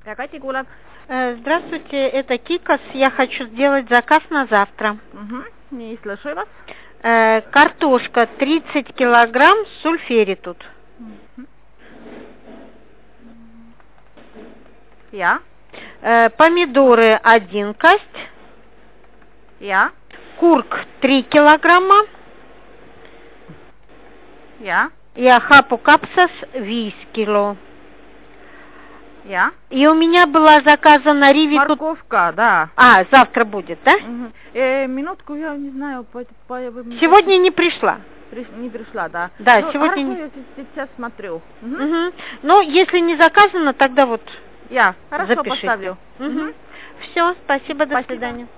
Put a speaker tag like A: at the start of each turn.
A: Катя Гулак.
B: Здравствуйте, это Кикос. Я хочу сделать заказ на завтра.
A: Не слышу вас.
B: Картошка 30 килограмм, сульферитут.
A: Я.
B: Помидоры 1 касть.
A: Я.
B: Курк 3 килограмма.
A: Я.
B: Я хапу капсас 5 кило.
A: Я.
B: И у меня была заказана ривитут.
A: Морковка, да.
B: Завтра будет, да?
A: Минутку, я не знаю.
B: Сегодня не пришла.
A: Не пришла, да.
B: Да,
A: ну,
B: сегодня
A: хорошо,
B: не.
A: я сейчас смотрю.
B: Ну, если не заказано, тогда вот
A: я. Хорошо,
B: запишите.
A: поставлю.
B: Все, спасибо, до
A: Спасибо.
B: свидания.